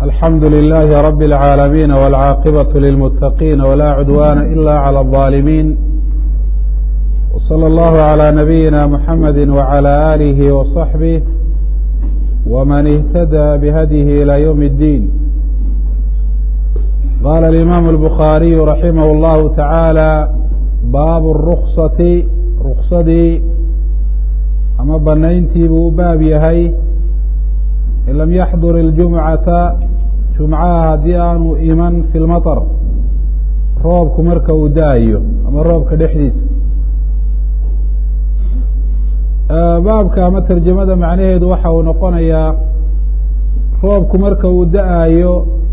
الحمد لله رب العالمين والعاقبة للمتقين ولا عدوان إلا على الظالمين وصلى الله على نبينا محمد وعلى آله وصحبه ومن اهتدى بهديه إلى يوم الدين. قال الإمام البخاري رحمه الله تعالى: باب الرخصة رخصدي ama banayntii buu u baab yahay in lam yaxdur اljumcata jumcaha haddii aanu iman fi lmaطr roobku marka uu da-ayo ama roobka dhexdiisa. baabka ama tarjamada macnaheedu waxa uu noqonayaa roobku marka uu da-ayo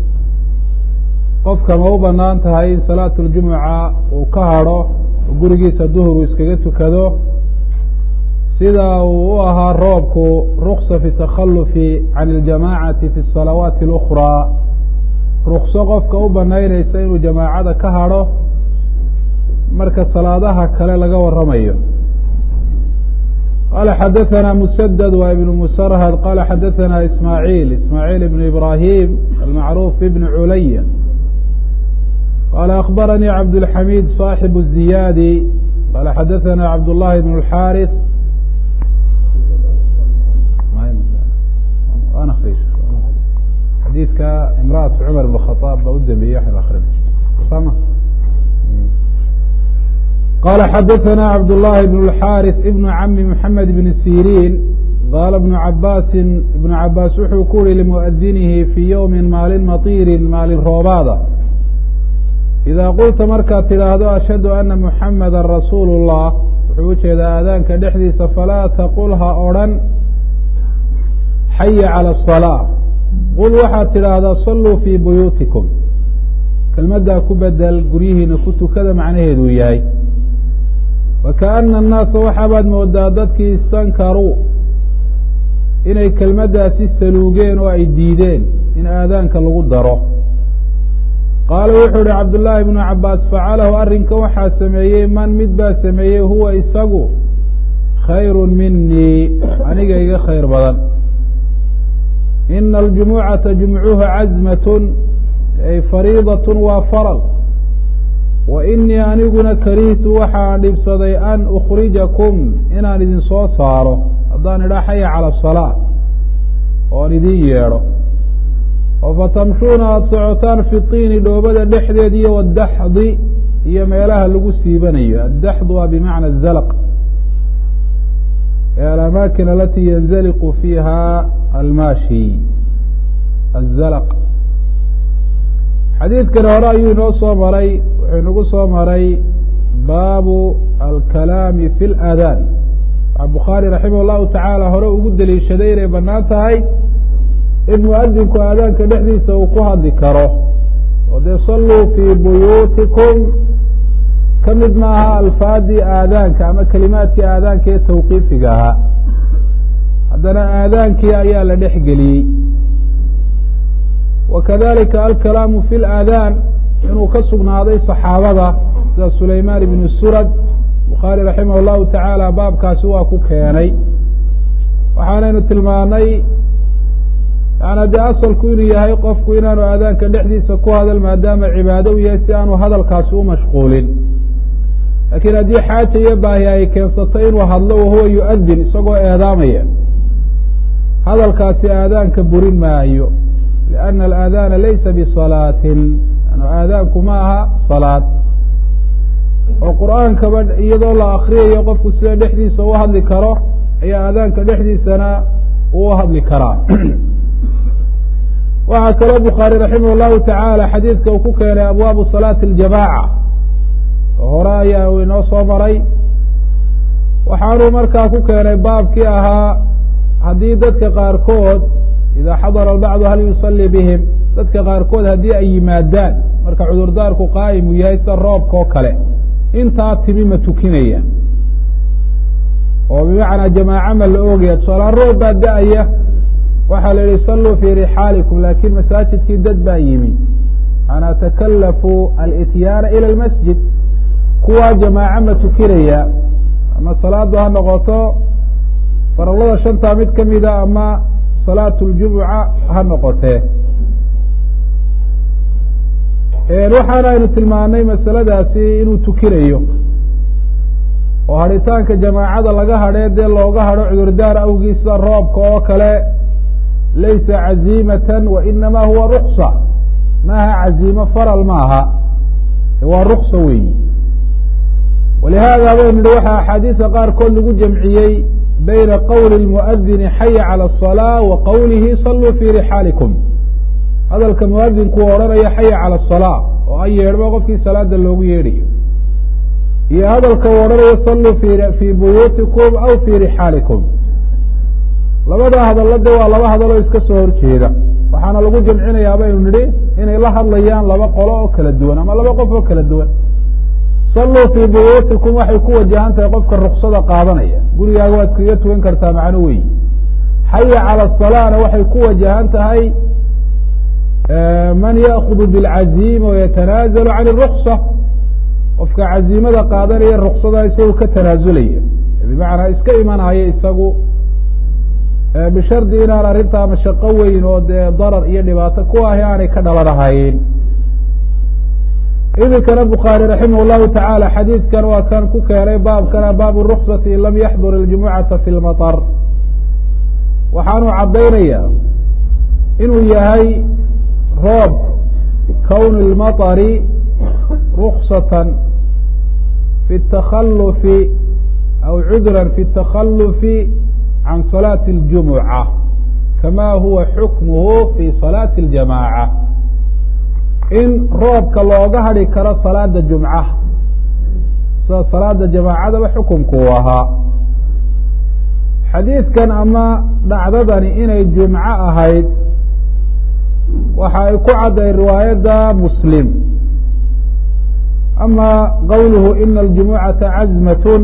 qofka ma u banaan tahay in salaatu اljumuca uu ka hadho oo gurigiisa duhur uu iskaga tukado sida uu u ahaa roobku ruksa fi takhalufi can اljamacati fi الsalawaati اlأkhraa, rukso qofka u banaynaysa inuu jamaacada ka hadho marka salaadaha kale laga waramayo. qala xadaثana msdd wa ibn musrhd qala xadaثana ismaaعiil ibn ibrahim almacruuf ibn culaya qala akbaranii cabdالxamid صaaxibu الziyadi qala xadaثana cabdالlahi bn الxاriث xadiidka imrأaة cmar بn khطاab baa u dambeeyey waxaynu akrinay usama qala xadaثana cabdالlahi bn الxاriث ibn cami mحamed bn sirin qaala ibn cabaas wuxuu ku yihi limuؤdinihi fii ywmi maalin maطiiri maalin roobaada: إida qulta markaad tidhaahdo ashhadu ana muxamada rasuul الlah, wuxuu ujeedaa aadaanka dhexdiisa, falaa taqul ha odhan xaya calى الصلاة, qul waxaad tidhaahdaa saluu fii buyuutikum. kelmaddaa ku bedel guryihiina ku tukada macnaheeduu yahay. wakaأna الnaasa waxaabaad moodaa dadkii istankaruu inay kelmaddaasi saluugeen oo ay diideen in aadaanka lagu daro. qaala wuxuu ihi cabdالlaahi bnu cabaas: facalahu arrinka waxaa sameeyey man mid baa sameeyey huwa isagu khayru minii aniga iga khayr badan. ina aljumucata jumcuha cazmatun ay fariidaة waa faral. wa inii aniguna karihtu waxaan dhibsaday an ukrijakum inaan idin soo saaro haddaan idhaa xaya calى الصalaaة oon idin yeedho oo fatamshuuna aada socotaan fi طiini dhoobada dhexdeed iyo wadaxdi iyo meelaha lagu siibanayo. addaxd waa bimacna الzalq alamaakin alati yanzaliqu fiiha almaashi azalq. xadiidkani hore ayuu inoo soo maray, wuxuu inagu soo maray baabu alkalaami fi اlaadaan. waxaa bukhaari raximah اllahu tacaala hore ugu deliishaday inay banaan tahay in muadinku aadaanka dhexdiisa uu ku hadli karo oo dee saluu fii buyuutikum ka mid maaha alfaadii aadaanka ama kelimaadkii aadaanka ee tawqiifiga ahaa, haddana aadaankii ayaa la dhex geliyey. wakadalika alkalaamu fi اlaadaan inuu ka sugnaaday saxaabada sida sulaymaan ibnu surad, bukhaari raximah اllahu tacaala baabkaasi waa ku keenay. waxaanaynu tilmaanay yaani dee asalku inuu yahay qofku inaanu aadaanka dhexdiisa ku hadal maadaama cibaado u yahay si aanu hadalkaasi u mashquulin. laakiin haddii xaaja iyo baahi ay keensato inuu hadlo wahuwa yu'adin isagoo eedaamaya, hadalkaasi aadaanka burin maayo. liأnna alaadaana laysa bisalaatin, aadaanku ma aha salaad. oo qur'aankaba iyadoo la akriyayo qofku sida dhexdiisa u hadli karo ayaa aadaanka dhexdiisana uu hadli karaa. waxaa kaloo bukhaari raximah اllahu tacaala xadiidka uu ku keenay abwaabu salaati اljamaaca oo hore ayaa uu inoo soo maray. waxaanuu markaa ku keenay baabkii ahaa haddii dadka qaarkood idaa xadara albacdu hal yusalii bihim, dadka qaarkood haddii ay yimaadaan marka cudurdaarku qaa'im uu yahay sida roobka oo kale, intaa timi ma tukinaya oo bimacnaa jamaaca ma la oogaya. tusaalaan roob baa da-aya, waxaa la yihi saluu fii rixaalikum, laakiin masaajidkii dad baa yimi, anaa takalafu alityaana ilى اlmasjid, kuwaa jamaaca ma tukinaya ama salaadu ha noqoto farallada shantaa mid kamida ama salaatu اljumuca ha noqotee. waxaana aynu tilmaanay masaladaasi inuu tukinayo oo hadhitaanka jamaacada laga hadhee dee looga hadho cudurdaar awgiis sida roobka oo kale laysa caziimatan wa inamaa huwa ruksa maaha caziimo faral maaha waa ruksa weeyi walihaada baynu nihi waxaa axaadiisa qaarkood lagu jamciyey bayna qowli اlmuadini xaya calى الصalaaة wa qowlihi saluu fii rixaalikum hadalka muadinku odhanayo xaya calى الصalaaة oo an yeedhmo qofkii salaada loogu yeedhayo iyo hadalka u odhanayo saluu fii buyuutikum aw fii rixaalikum labada hadalade waa laba hadaloo iska soo horjeeda waxaana lagu jamcinayaa baynu nidhi inay la hadlayaan laba qolo oo kala duwan ama laba qof oo kala duwan saluu fii buyuutikum waxay ku wajahan tahay qofka ruksada qaadanaya gurigaaga waad kaga tugan kartaa macno weyi xaya calى الصalaana waxay ku wajahan tahay man yأkudu bاlcaziima wayatanaazalu can الruksa qofka caziimada qaadanaya ruksada isagu ka tanaasulaya bimacnaa iska imanaya isagu bishardi inaan arrintaa mashaqo weyn oo dee darar iyo dhibaato ku ahi aanay ka dhalanahayn iminkana bukhaari raximah الlahu taعaalى xadiidkan waa kan ku keenay baabkana baabu الruksati in lam yaxdur اljumucata fi اlmaطr waxaanu caddaynaya inuu yahay roob kown اlmaطri ruksatan fi الtakhalufi aw cudra fi الtakhalufi can salaaةi اljumuca kama huwa xukmuhu fi salaati اljamaaca in roobka looga hadhi karo salaada jumca sida salaada jamaacadaba xukumku u ahaa xadiidkan ama dhacdadani inay jumco ahayd waxa ay ku cadday riwaayadda muslim ama qowluhu ina aljumucata cazmatun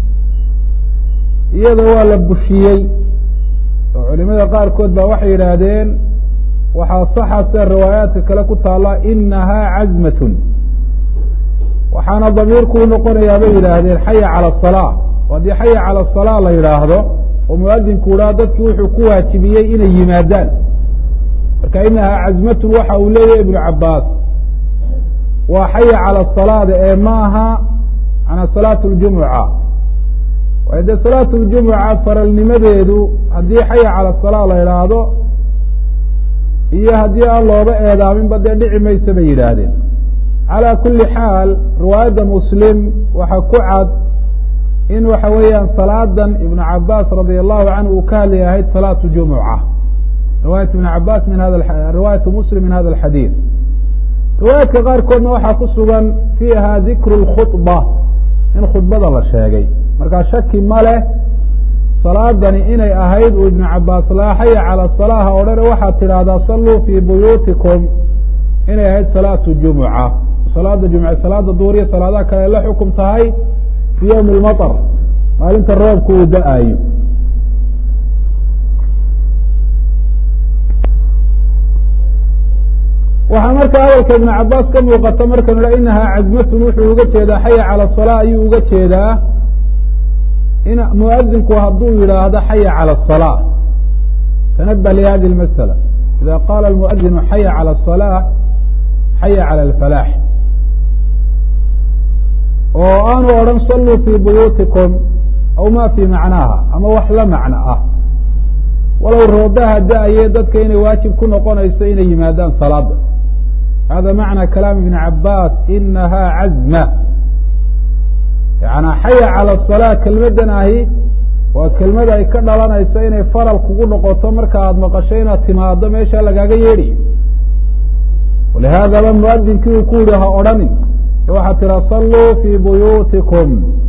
iyada waa la bushiyey oo culimada qaarkood ba waxay yidhaahdeen waxaa saxa sida riwaayaadka kale ku taala inahaa cazmatun waxaana damiirku u noqonayaa bay yidhaahdeen xaya calى الصalaaة haddii xaya calى الصalaaة la yidhaahdo oo muadinku idhaha dadkii wuxuu ku waajibiyey inay yimaadaan marka inahaa cazmatun waxa uu leeyahy ibnu cabaas waa xaya calى الصalaada ee maaha ana salaaة اljumuca waayo dee salaaة اljumuca faralnimadeedu haddii xaya calى الصalaaة la yidhaahdo iyo haddii aan looba eedaaminba dee dhici maysa bay yidhaahdeen calى kuli xaal riwaayadda muslim waxaa ku cad in waxa weeyaan salaadan ibnu cabaas radi allahu canhu uu ka hadlay ahayd salaatu jumuca riwaayat ibn cabaas riwaayatu muslim min hada alxadiid riwaayaadka qaarkoodna waxaa ku sugan fiiha dikru اlkhuطba in khudbada la sheegay markaa shaki ma leh salaadani inay ahayd uu ibnu cabaas laa xaya calى الصalaaha odhane waxaad tidhaahdaa saluu fii buyuutikum inay ahayd salaatu jumuca salaada jumce salaada duuriya salaadaha kale la xukum tahay fii ywmi اlmaطr maalinta roobku uu da-ayo waxaa marka hadalka ibnu cabaas ka muuqata markanu ha inahaa cazmatun wuxuu uga jeedaa xaya calى الصalaaة ayuu uga jeedaa in muadinku hadduu yidhaahdo xaya calى الصalaaة tanabه lihadi اlmasأla ida qaala اlmuadinu xaya calى الصalaaة xaya calى اlfalaax oo aanu odhan saluu fii buyuutikum aw ma fii macnaaha ama wax la macno ah walow roobaha da-aye dadka inay waajib ku noqonayso inay yimaadaan salaada hada macna kalaam ibn cabaas inahaa cazma yanaa xaya calى الصalaaة kelmadan ahi waa kelmad ay ka dhalanayso inay faral kugu noqoto marka aada maqasho inaad timaado meesha lagaaga yeedhayo walihaadaba muadinkii uu ku yihi ha odhanin waxaad tiraa saluu fii buyuutikum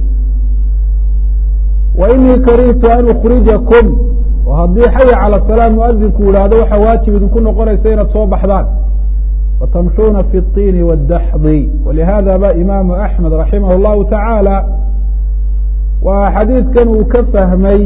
wa inii karihtu an ukrijakum oo haddii xaya calى الصalaaة muadinku yidhaahdo waxaa waajib idinku noqonaysa inaad soo baxdaan watamshuuna fi الطiini wالdaxdi walihada ba imaamu axmed raximah الlahu taعaalى waa xadiidkan uu ka fahmay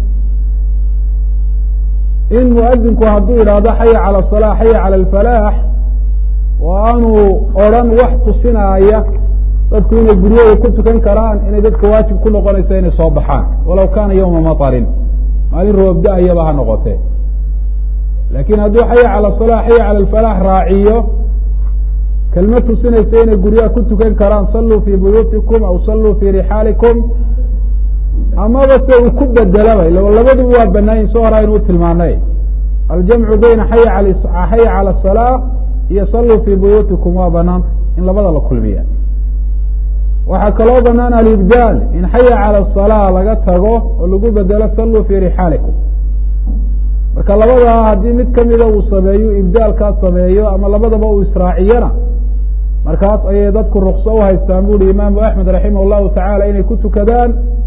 in muadinku hadduu yidhaahdo xaya calى الصalaaة xaya calى اlfalaax oo aanu odran wax tusinaaya dadku inay guryahooda ku tukan karaan inay dadka waajib ku noqonaysa inay soo baxaan walow kaana ywma maطrin maalin roob da-ayaba ha noqotee laakiin hadduu xaya calى الصalaaة xaya calى اlfalaax raaciyo kelmad tusinaysa inay guryaha ku tukan karaan saluu fii buyuutikum aw saluu fii rixaalikum amaba se uu ku bedelaba labaduba waa banaayin soo hora aynu u tilmaanay aljamcu bayna xaya calى الصalاة iyo saluu fii buyuutikum waa banaanta in labada la kulmiya waxaa kaloo banaan alibdaal in xaya calى الصalاة laga tago oo lagu bedelo saluu fii rixaalikum marka labadaa haddii mid kamida uu sameeyo ibdaalkaa sameeyo ama labadaba uu israaciyana markaas ayay dadku rukso u haystaan bu uhi imaamu axmed raximah الlahu taعala inay ku tukadaan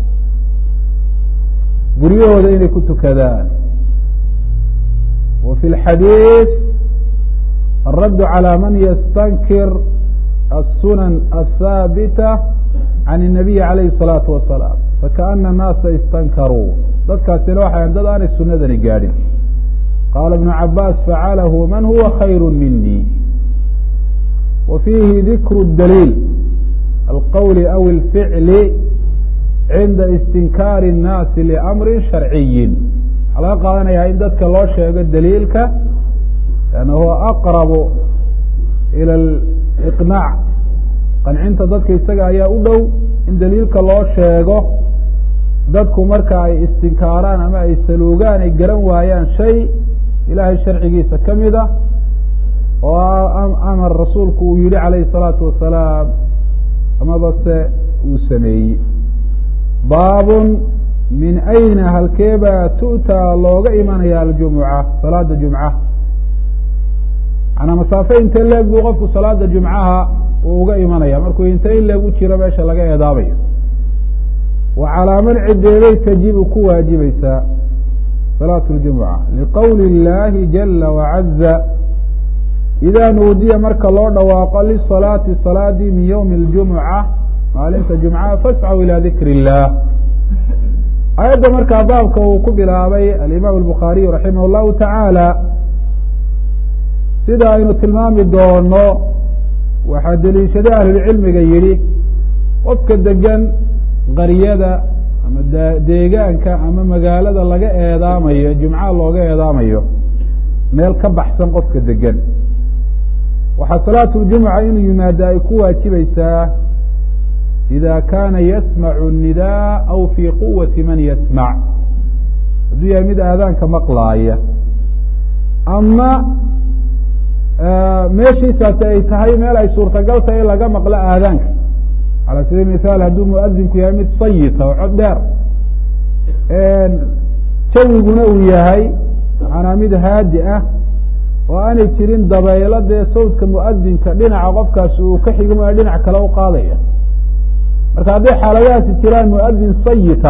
guryahooda inay ku tukadaan wa fi اlxadiiث الradd عalى man yastankir الsunan الhaabita can الnabiyi عalayhi الصalaaةu wasalاam fakaأna الnaasa istankaruu dadkaasina waxay dad aanay sunadani gaadhin qaala iبnu cabaas facalahu man huwa khayr minii wa fiihi dikru الdaliil alqowli aw اlficli cinda istinkaari الnaasi liamri sharciyi waxaa laga qaadanayaa in dadka loo sheego daliilka lanna huwa aqrabu ila aliqnaac qancinta dadka isaga ayaa u dhow in daliilka loo sheego dadku marka ay istinkaaraan ama ay saluugaan ay garan waayaan shay ilaahay sharcigiisa ka mid ah oo amar rasuulku uu yihi calayhi الsalaatu wasalaam amaba se uu sameeyey baabun min ayna halkeebaa tu'taa looga imanaya aljumuca salaada jumca manaa masaafe intee leeg buu qofku salaada jumcaha uu uga imanaya markuu intee in leeg u jiro meesha laga eedaabayo wa calaa man cideebay tajibu ku waajibaysaa salaatu اljumuca liqowli اllaahi jala wacaza idaa nuudiya marka loo dhawaaqo lisalaati salaadii min ywmi اljumuca maalinta jumcaha fascaw ilى dikr الlah ayadda markaa baabka uu ku bilaabay alimaam الbukhaariyu raximah الlahu taعaalى sida aynu tilmaami doono waxaa deliishaday ahlulcilmiga yihi qofka degan qaryada ama deegaanka ama magaalada laga eedaamayo jumcaha looga eedaamayo meel ka baxsan qofka degan waxaa salaatu اljumuca inuu yimaado ay ku waajibaysaa ida kaana yasmacu الnidaa aw fii quwati man yasmac hadduu yahay mid aadaanka maqlaaya ama meeshiisaasi ay tahay meel ay suurtagal tahay in laga maqlo aadaanka calى sabiil mithaal hadduu muadinku yahay mid sayita oo cod dheer jawiguna uu yahay manaa mid haadi ah oo aanay jirin dabaylo dee sawdka muadinka dhinaca qofkaasi uu ka xigmo ee dhinac kale u qaadaya marka hadday xaaladahaasi jiraan muadin sayita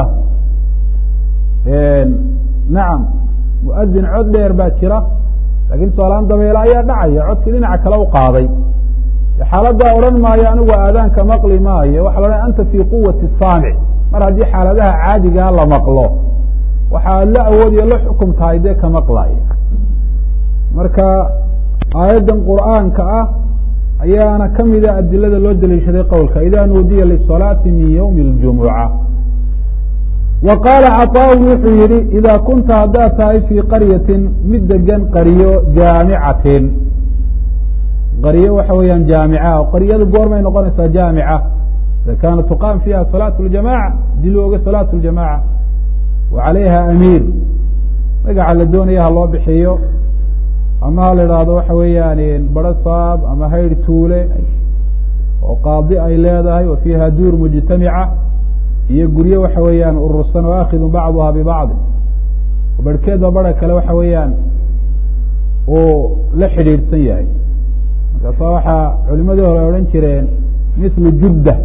nacam muadin cod dheer baa jira lakin tusaalahaan dabeelo ayaa dhacaya codkii dhinaca kale u qaaday xaaladaa odhan maayo anigu aadaanka maqli maayo waxa la odhan anta fii quwati saamic mar haddii xaaladaha caadigaa la maqlo waxaa la awoodiyo la xukum tahay dee ka maqlaya marka aayaddan qur'aanka ah ayaana kamida adilada loo daliishaday qowlka ida nuudiya lisalaati min ywmi اljumuca wa qaala caطaaun wuxuu yihi ida kunta haddaad tahay fii qaryatin mid degan qaryo jaamicatin qaryo waxa weeyaan jaamica qaryadu goormay noqonaysaa jaamica ida kaana tuqaam fiiha salaatu اljamaca hadii loo oga salaatu اljamaca wa calayha amiir magaca la doonaya ha loo bixiyo ama ha la idhaahdo waxa weeyaan barasaab ama hayr tuule oo qaadi ay leedahay wa fiiha duur mujtamica iyo guryo waxa weeyaan urursan oo aakhidu bacduha bibacdi barhkeedba bara kale waxa weeyaan uu la xidhiidhsan yahay markaasa waxaa culimadii hore odhan jireen mithlu judda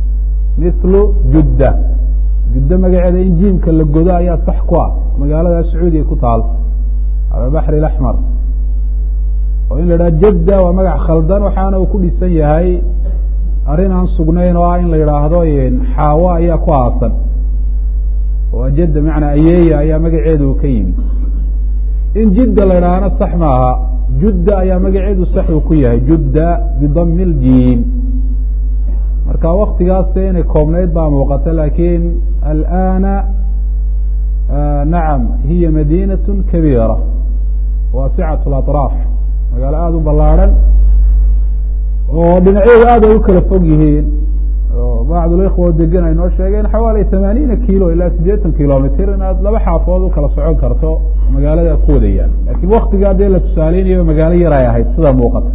judda magaceeda in jiimka la godo ayaa sax ku ah magaalada sacuudiya ku taal cala baxri اaxmar oo in la idhaha jadda waa magac khaldan waxaana uu ku dhisan yahay arrin aan sugnayn oo ah in la yidhaahdo xaawo ayaa ku aasan oo jadda macnaa ayeeya ayaa magaceedu ka yimi in jidda la idhaahana sax maaha judda ayaa magaceedu sax uu ku yahay judda bidami اljiim marka waktigaas dee inay koobnayd baa muuqata lakin alana nacam hiya madinaة kabiira waasicaة اlaطraaf magaalo aada u ballaarhan oo dhinacyadu aad ay u kala fog yihiin oo bacd اlikhwa degan ay noo sheegeen xawaali 80 kilo ilaa 80 kilomitr inaad laba xaafood u kala socon karto magaalada ku wada yaal lakiin waktigaa dee la tusaaleynayo magaalo yar ay ahayd sida muuqata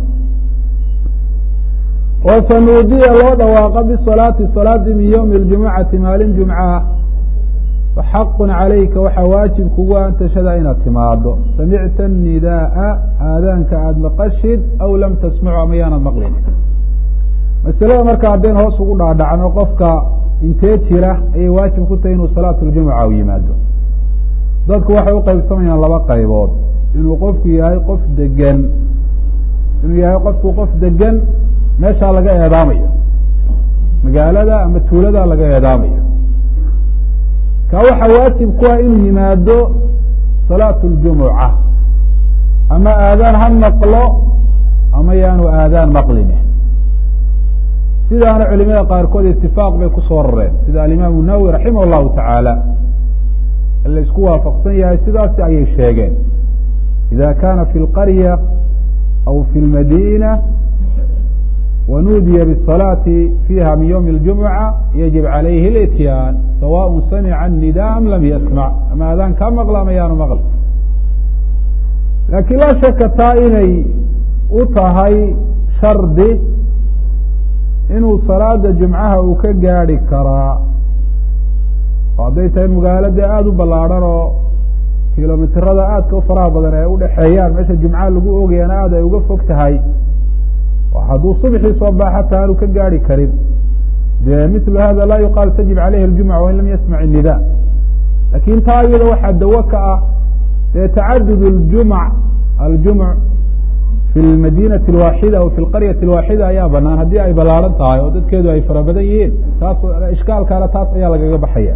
oo fanuudiya loo dhawaaqa bisalaati salaadii min ywmi اljumucati maalin jumcaha faxaqu calayka waxaa waajib kugu an tashhada inaad timaado samicta الnidaaa aadaanka aada maqashid aw lam tasmacu ama yaanad maqlin masalada marka haddeen hoos ugu dhaadhacno qofka intee jira ayay waajib ku tahay inuu salaat اljumuca u yimaado dadku waxay u qaybsamayaan laba qaybood inuu qofku yahay qof degan inuu yahay qofku qof degan meeshaa laga eedaamayo magaalada ama tuulada laga eedaamayo ka waxaa waajib ku ah inuu yimaado salaat اljumuca ama aadaan ha maqlo ama yaanu aadaan maqline sidaana culimada qaarkood itifaaq bay kusoo rareen sida alimaamu nawowi raximah اllahu tacaala la isku waafaqsan yahay sidaasi ayay sheegeen ida kana fi اlqarya aw fi اlmadina wanuudiya bالصalaati fiiha min ywmi اljumuca yajib calayhi اlityaan sawaء samica الnida am lam yasmac ama aadaan kaa maqla ama yaanu maql laakiin laa shaka taa inay u tahay shardi inuu salaada jumcaha uu ka gaadi karaa oo hadday tahay magaalada aada u ballaadhan oo kilomitirada aadka u faraha badan ay udhaxeeyaan meesha jumcaha lagu ogayana aad ay uga fog tahay oo hadduu subxii soo baaxa taa aanu ka gaadi karin dee mithlu hada laa yuqaal tajib calayhi اljumca wain lam yasmac الnida lakin taa iyada waxaa dawo ka ah dee tacadud aljumc fi lmadinati اlwaaxida aw fi lqaryati اlwaaxida ayaa banaan haddii ay ballaaran tahay oo dadkeedu ay fara badan yihiin taas ishkaalkaana taas ayaa lagaga baxaya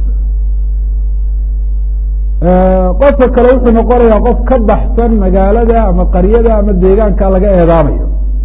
qofka kale wuxuu noqonayaa qof ka baxsan magaalada ama qaryada ama deegaanka laga eedaamayo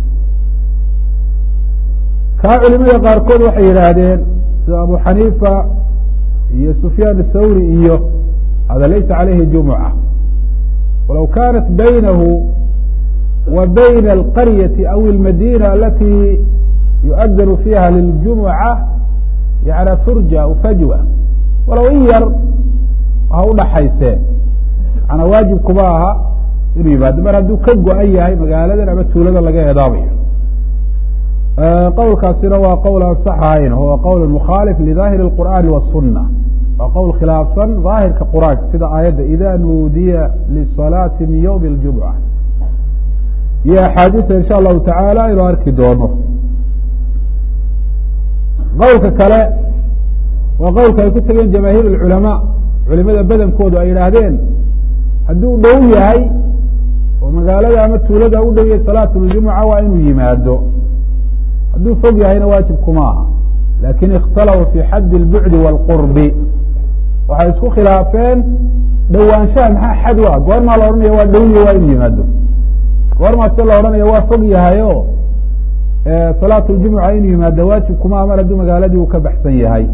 kaa culimada qaarkood waxay yidhaahdeen sida abu xaniifa iyo sufyaan athawri iyo hada laysa calayhi jumuca walaw kanat baynahu wa bayna alqaryati aw almadina alati yu'adanu fiiha liljumuca yana furja aw fajwa walow in yar ha udhaxaysee manaa waajib kuma aha inuu yimaado mar hadduu ka go-an yahay magaaladan ama tuulada laga eedaamayo qowlkaasina waa qowl aan sax ahayn huwa qowl mukhaalif lidaahiri اqur'ani waالsuna waa qowl khilaafsan daahirka qur'aanka sida aayadda ida nuudiya lisalaati min ywmi اljumca iyo axaadiisa insha allahu tacaala inuu arki doono qowlka kale waa qowlka ay ku tegeen jamaahiir اculamaa culimada badankoodu ay yidhaahdeen hadduu dhow yahay oo magaalada ama tuulada u dhow yahay salaat اljumuca waa inuu yimaado hadduu fog yahayna waajib kuma aha lakin اkhtalafuu fi xaddi اlbucdi wاlqurbi waxay isku khilaafeen dhowaanshaha maxaa xad u ah goormaa la odhanaya waa dhowye waa inuu yimaado goormaa se la odhanaya waa fog yahay o salaat اljumuca inuu yimaado waajib kuma aha mar hadduu magaaladii uu ka baxsan yahay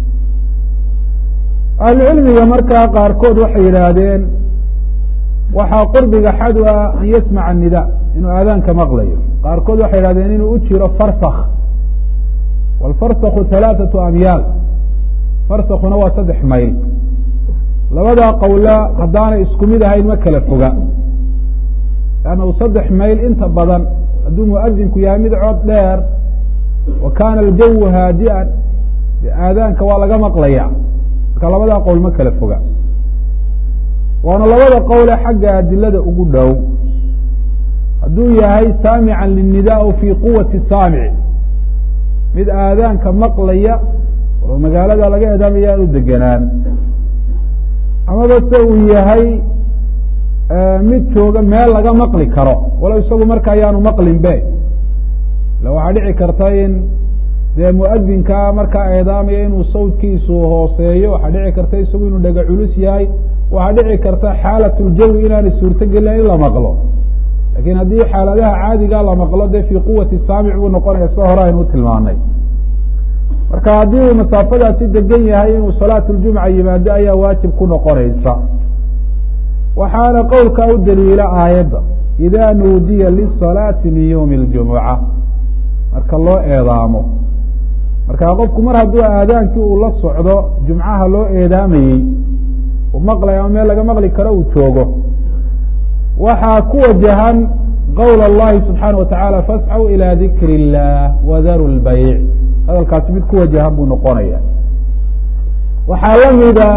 ahlucilmiga markaa qaarkood waxay yidhaahdeen waxaa qurbiga xad u ah an yasmaca الnida inuu aadaanka maqlayo qaarkood waxay yidhahdeen inuu u jiro farsak wاlfarsaku ثalaaثaةu amyaal farsakuna waa 3 mayl labadaa qowla haddaanay isku mid ahayn ma kala foga lannahu 3 mayl inta badan hadduu muadinku yahay mid cod dheer wa kaana aljawu haadi'an aadaanka waa laga maqlaya marka labadaa qowl ma kala foga waana labada qowle xagga adilada ugu dhow hadduu yahay saamica lلnida fi quwati saamici mid aadaanka maqlaya oo magaalada laga eedaamaya aan u degenaan amaba se uu yahay mid jooga meel laga maqli karo walow isagu marka ayaanu maqlin be ila waxaa dhici karta in dee muadinkaa markaa eedaamaya inuu sawdkiisu hooseeyo waxaa dhici karta isagu inuu dhega culus yahay waxaa dhici karta xaalat ljawi inaanay suurto gelin in la maqlo lakin haddii xaaladaha caadiga la maqlo dee fii quwati saamic buu noqonaya sida hore aynu tilmaanay marka haddii uu masaafadaasi degan yahay inuu salaat اljumca yimaado ayaa waajib ku noqonaysa waxaana qowlkaa u daliila aayadda ida nuudiya lisalaati min ywmi اljumuca marka loo eedaamo marka qofku mar hadduu aadaankii uu la socdo jumcaha loo eedaamayey uu maqlayo ama meel laga maqli karo uu joogo waxaa ku wajahan qowl اllahi subxaanaه wataعaalى fascw ilى dikr الlah wadaru اlbayc hadalkaasi mid ku wajahan buu noqonaya waxaa lamida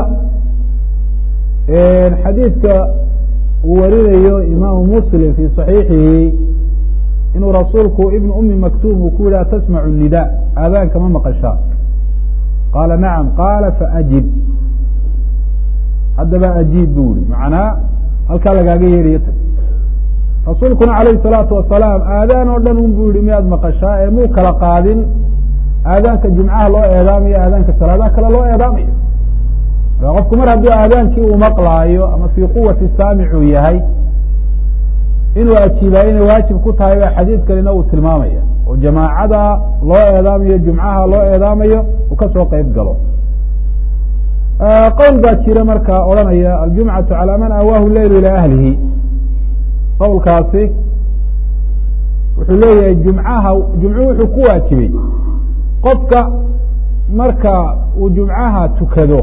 xadiidka uu warinayo imaamu muslim fi صaxiixihi inuu rasuulku ibn umi maktum uu ku yihi atasmacu nida aadaanka ma maqashaa qaala nacam qaala faajib haddaba ajiib bu yihi macnaa halkaa lagaaga yeedhayo tag rasuulkuna alayhi الsalaatu wasalaam aadaan oo dhan un bu yihi miyaad maqashaa ee muu kala qaadin aadaanka jumcaha loo eedaamayo aadaanka salaadaha kale loo eedaamayo marka qofku mar hadduu aadaankii uu maqlaayo ama fii quwati saamicuu yahay inuu ajiibaayo inay waajib ku tahay baa xadiid kalena uu tilmaamaya oo jamaacada loo eedaamayo jumcaha loo eedaamayo uu kasoo qeyb galo qowl baa jira markaa odhanaya aljumcatu calى man awaahu leyl ilى ahlihi qowlkaasi wuxuu leeyahay jumcuhu wuxuu ku waajibay qofka marka uu jumcaha tukado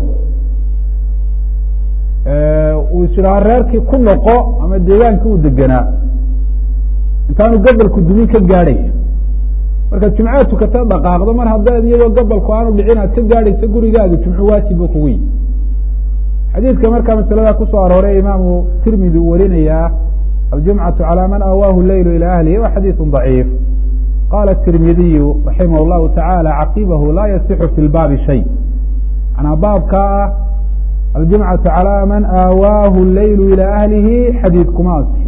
uu ishaha reerkii ku noqo ama deegaankii uu degenaa intaanu gabalku dumin ka gaadhaya markaad jumcaha tukata dhaqaaqdo mar haddaad iyadoo gabalku aanu dhicin aad ka gaadhaysa gurigaada jumcu waajib buu kugu yihi xadiidka markaa masalada kusoo arooray imaamu tirmidi uu warinayaa aljumcaةu calى man awaahu leylu ilى ahlihi wa xadiiثu ضaciif qala الtirmidiyu raximah الlahu taعalى caqibahu laa yasixu fi lbaabi shay manaa baabkaa ah aljumcaةu calى man aawaahu leylu ilى ahlihi xadiid kuma asixi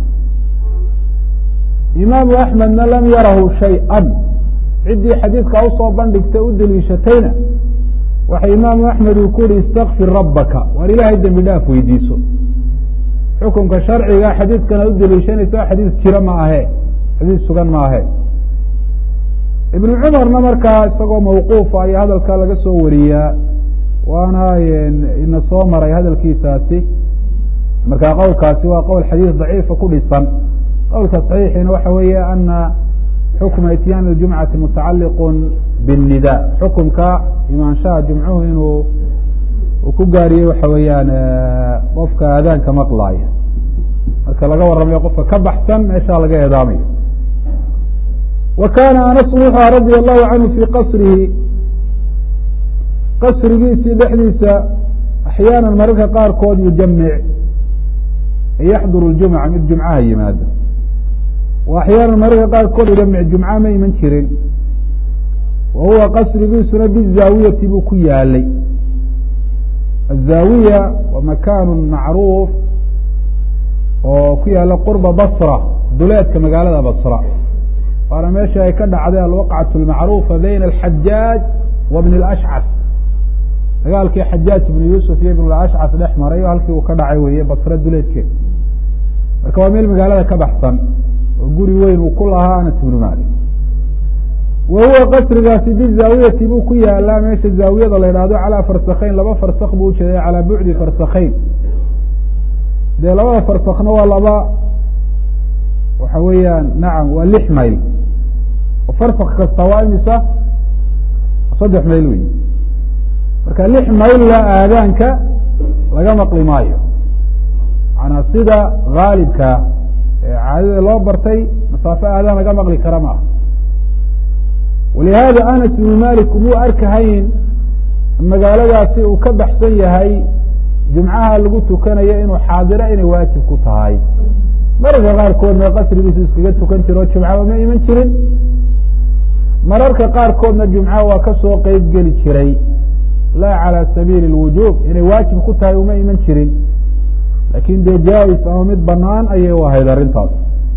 imaamu axmedna lam yarahu shayئa ciddii xadiidkaa usoo bandhigtay u deliishatayna waxa imaamu axmed uu ku yihi istakfir rabaka waar ilaahay dembi dhaaf weydiiso xukunka sharciga xadiidkana u deliishanaysa xadiid jira ma ahe xadiid sugan ma ahe ibnu cumarna markaa isagoo mawquufa ayaa hadalkaa laga soo wariyaa waana ina soo maray hadalkiisaasi markaa qowlkaasi waa qowl xadiid daciifa ku dhisan qowlka صaxiixiina waxa weeye ana xukma ityaan اljumcati mutacaliq bالnida xukumka imaanshaha jumcuhu inuu ku gaariyey waxa weeyaan qofka aadaanka maqlaaya marka laga waramayo qofka ka baxsan meeshaa laga eedaamayo wa kana anas wuxuu aha radia allahu canhu fii qasrihi qasrigiisii dhexdiisa axyaana mararka qaarkood yujamic yaxduru اljumca mid jumcaha yimaado wa axyaana mararka qaarkood yujamic jumca ma iman jirin wa huwa qasrigiisuna bizaawiyati buu ku yaalay الزاawiية waa makan macruuf oo ku yaala qurba basra duleedka magaalada basra waana meesha ay ka dhacday alwaqcaة الmacruufa bayna الxajaaج wa bn الأshcas dagaalkii xajaaج ibn yusuf iyo ibn ashcas dhex maray halkii uu ka dhacay weeye basre duleedkeed marka waa meel magaalada ka baxsan oo guri weyn uu ku lahaa anas ibnu malik wa huwa qasrigaasi bizaawiyati buu ku yaalaa meesha zaawiyada la idhaahdo calaa farsakayn laba farsak buu ujeeday calaa bucdi farsakayn dee labada farsakna waa laba waxa weeyaan nacam waa 6 mayl oo farsak kasta waa imisa 3 mayl wey marka 6 maylla aadaanka laga maqli maayo manaa sida haalibka ee caadada loo bartay masaafo aadaan laga maqli kara maaha walihaada anas ibnu malik muu arkahayn magaaladaasi uu ka baxsan yahay jumcaha lagu tukanayo inuu xaadiro inay waajib ku tahay mararka qaarkoodna qasrigiisu iskaga tukan jiro jumcaba ma iman jirin mararka qaarkoodna jumcaha waa kasoo qeyb geli jiray laa calى sabiili اlwujuub inay waajib ku tahay uma iman jirin lakin dee jaa-is ama mid banaan ayay u ahayd arrintaas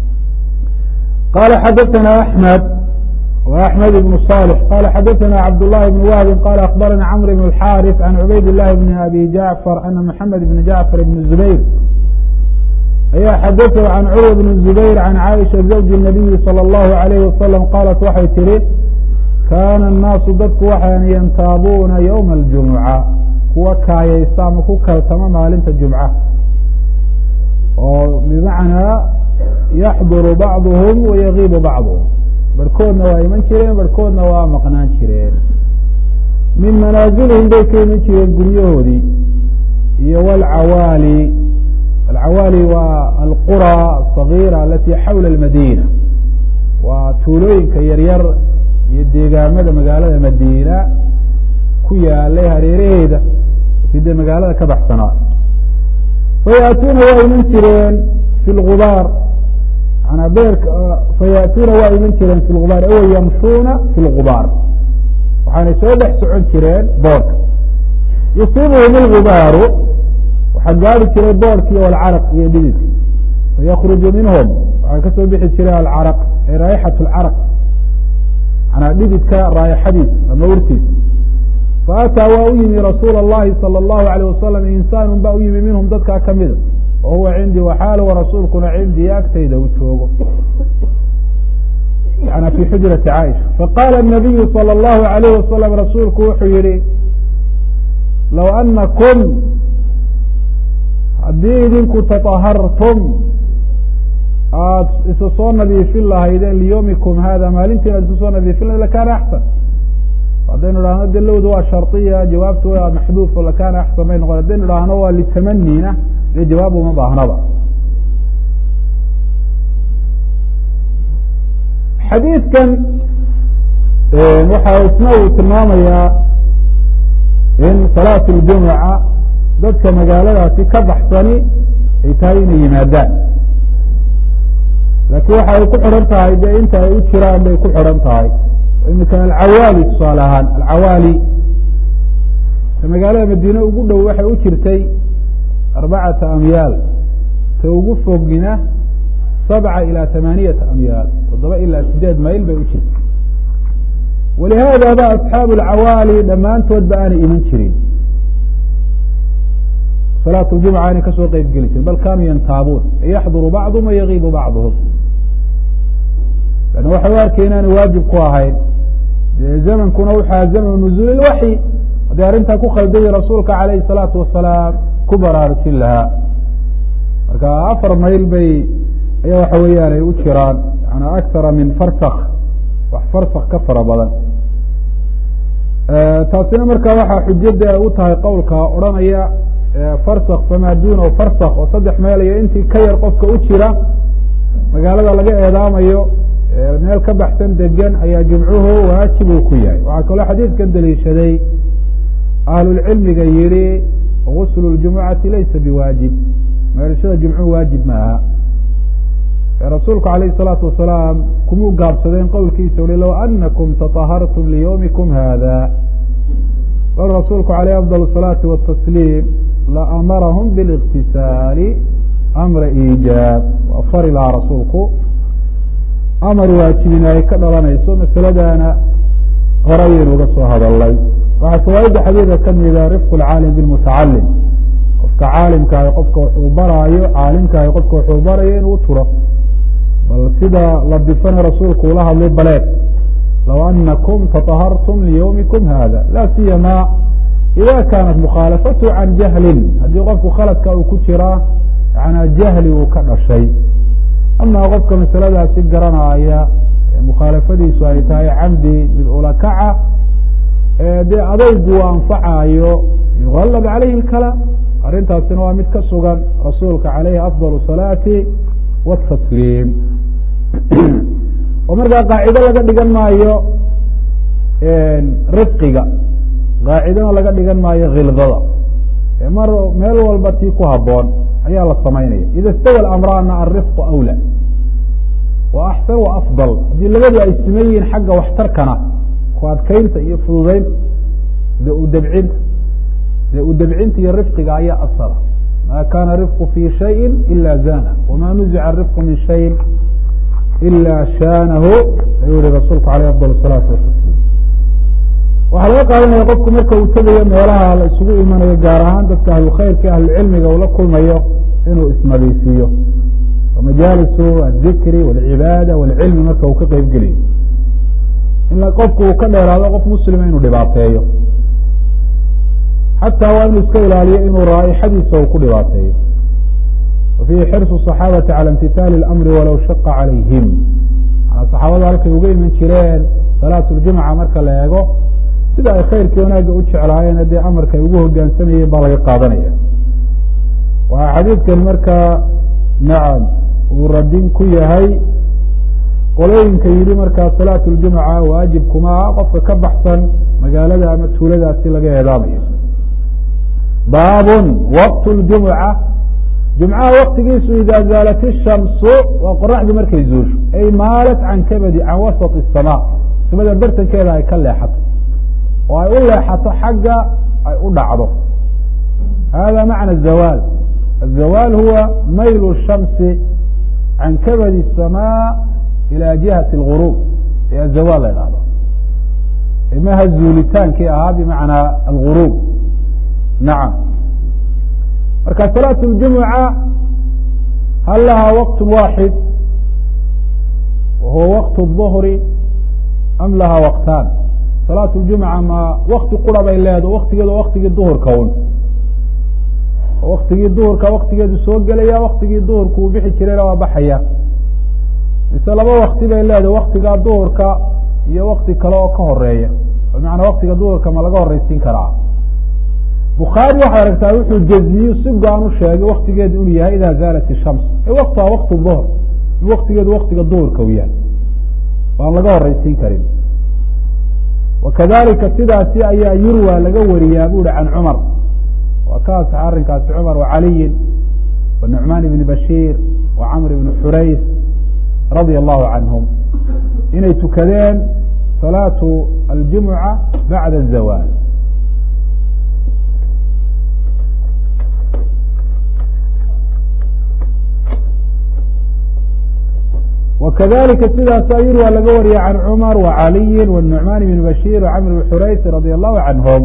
qala xadaثana axmed وأحمد بن صالح قال xdثna عبد الله بن وهب قال أخبرنا عمرو بن الحارث عن عبيد الله بن أبي جعفر أن محمد بن جعفر بن الزبير ayaa xadثه عن cروة بن الزبير عن عائشة زوج النبي صلى الله عليه وسلم qالت waxay tihi kاna الناasu dadku waxay yntaabuuna yوم الجuمعة kuwa kaayaysta ama ku kaltama maalinta جuمعة oo بمعنىa يحضر بعضهم ويغيب بعضهم barhkoodna waa iman jireen barhkoodna waa maqnaan jireen min manaazilihim bay ka iman jireen guryahoodii iyo wlcawaali alcawaali waa alqura asagiira alati xawla almadina waa tuulooyinka yaryar iyo deegaamada magaalada madiina ku yaalay hareeraheeda sidee magaalada ka baxsanaa fayaatuuna waa iman jireen fi lgubaar manaa beerka fayaatuuna waa iman jireen fi lgubaar aw yamshuuna fi lgubaar waxaanay soo dhex socon jireen boorka yusiibuhum ilgubaaru waxaa gaari jiray boorkii walcaraq iyo dhididka fayakruju minhum waxaa ka soo bixi jiray alcaraq ay raayixat lcaraq manaa dhididka raayaxadiisa ama urtiisa faataa waa u yimi rasuula اllahi salى اllahu alayh wasalam insaanu baa u yimi minhum dadkaa kamida wa huwa cindii waxaal rasuulkuna cindii agtayda uu joogo yana fi xujrati caaisha faqaala الnabiyu salى اllahu alayh wasalam rasuulku wuxuu yihi low anakum haddii idinku taطahartum aada isa soo nadiifin lahaydeen liyowmikum hada maalintiin aad isu soo nadiifin lahayd lakaana axsan haddaynu idhahno de lowda waa sharطiya jawaabtu waa maxduuf lakaana axsan bay noqon haddaynu idhahno waa litamanina dee jawaab uma baahnaba xadiidkan waxa isna uu tilmaamayaa in salaat اljumuca dadka magaaladaasi ka baxsani ay tahay inay yimaadaan laakiin waxa ay ku xidhan tahay de inta ay u jiraan bay ku xidhan tahay imika alcawaali tusaale ahaan alcawaali magaalada madiine ugu dhow waxay u jirtay 4 amyaal ta ugu fogina 7 ilى 8 amyaal 7 ilaa 8 mayl bay u jirtay walihaada ba asxaabu alcawaali dhammaantood ba aanay iman jirin salaat اljumca aanay kasoo qeyb geli jirin bal kanuu yantaabuun yaxduru bacduhum wayagiibu bacduhum lanna waxay u arkay inaanay waajib ku ahayn dee zamankuna waxaa zamanu nuzuul ilwaxyi haddii arrintaa ku khaldayay rasuulka calayhi الsalaatu wasalaam ku baraarujin lahaa marka 4 mayl bay ayaa waxa weeyaan ay u jiraan yana akara min farsak wax farsak ka fara badan taasina marka waxaa xujada u tahay qowlka odhanaya farsak famaa duunahu farsak oo 3 meel iyo intii ka yar qofka u jira magaalada laga eedaamayo meel ka baxsan degan ayaa jumcuhu waajib uu ku yahay waxaa kaloo xadiidkan daliishaday ahlulcilmiga yihi guslu اljumucati laysa biwaajib meelashada jumcuhu waajib maaha rasuulku alayh الsalaatu wasalaam kumuu gaabsadeen qowlkiisa ui low anakum taطahartum liyowmikum hada bal rasuulku alayh afضal الصalaati watasliim laamarahum biاlاktisaali amra iijaab waa fari lahaa rasuulku amar waajibin ay ka dhalanayso masaladana hore ayaynu uga soo hadalnay waxaa fawaaida xadiidka kamida rifq اcaalim bاlmutacalim qofka caalimkaahi qofka wuxuu baraayo caalimkaahi qofka wuxuu barayo inuu turo bal sida la difana rasuulku ula hadlay baleed low anakum taطahartum liyowmikum hada la siyama ida kaanat mukhaalafatu can jahlin haddii qofku khaladka uu ku jiraa yana jahli uu ka dhashay ama qofka masaladaasi garanaya mukhaalafadiisu ay tahay camdi mid ulakaca dee adaygu u anfacayo yugalab calayhi اkalaam arrintaasina waa mid ka sugan rasuulka calayhi afضal الصalaati wالtasliim oo markaa qaacido laga dhigan maayo rifqiga qaacidona laga dhigan maayo khildada mar meel walba tii ku haboon ayaa la samaynaya ida istawa amraana alrifqu awlى wa axsan wa afضal haddii labadu ay siman yihiin xagga waxtarkana ku adkaynta iyo fududeynta de udabcinta iyo rifqiga ayaa asala ma kana rifqu fi shayi ila zana wama nuzica rifqu min shayi ila shaanahu ayuu yihi rasuulku aleyh afضal الصalaatu watasliim waxaa laga qaadanaya qofku marka uu tegayo meelaha la isugu imanayo gaar ahaan dadka ahlulkhayrka ahlucilmiga uu la kulmayo inuu isnadiifiyo majaalisu adikri wاlcibaada wاlcilmi marka uu ka qeyb geliyo in qofku uu ka dheeraado qof muslima inuu dhibaateeyo xataa waa inuu iska ilaaliyo inuu raaixadiisa uu ku dhibaateeyo wa fiihi xirsu صaxaabati calى imtitaali اlamri walow shaqa calayhim saxaabada saxaabadu halkay uga iman jireen salaatu ljumca marka la eego sida ay khayrkii wanaagga u jeclaayeen haddii amarka ay ugu hogaansamayeen baa laga qaadanaya waxaa xadiidkan markaa nacam uu radin ku yahay qolooyinka yidhi markaa salaatu ljumca waajib kuma ah qofka ka baxsan magaalada ama tuuladaasi laga eedaamayo baabun waqt ljumca jumcaha waktigiisu ida zaalat ishamsu waa qoraxdii markay zuusho ay maalat can kabadi can wasط الsama samada bartankeeda ay ka leexato oo ay u leexato xagga ay u dhacdo hada macna الzawaal الzawaal huwa mayl الshamsi can kabadi الsamاء ilى jihaة الغurub ee azawaal la dhahdo imaha zuulitaankii ahaa bimacnaa algurub nacam marka salaaة الجumuعة hal lahaa waqt waaxid wahuwa waqt الظhri am lahaa waqtaan salaaة الجumuعة ma wakti qura bay leedo waktigeedu waktigii duhurka un waktigii duhurka waktigeedu soo gelaya waktigii duhurka uu bixi jirayna waa baxaya mise laba wakti bay leedahay waktigaa duhurka iyo wakti kale oo ka horeeya bimacnaa waktiga duhurka ma laga horeysiin karaa bukhaari waxaad aragtaa wuxuu jazmiyu si go-an u sheegay waktigeedu inuu yahay ida zaalat ishams waktuha waqt duhr in waktigeedu waktiga duhurka uu yahay waan laga horeysiin karin wakadalika sidaasi ayaa yurwa laga wariyaa bu uhi can cumar waa ka asax arrinkaasi cumar wacaliyin wanucmaan ibni bashiir wacamr ibni xurays radia allahu canhum inay tukadeen salaatu aljumuca bacda azawaal وkadalika sidaasa yurwa laga wariya can cmar وعaliyi والنucman بn bashيr وcmr بn xurays radي الlahu canهum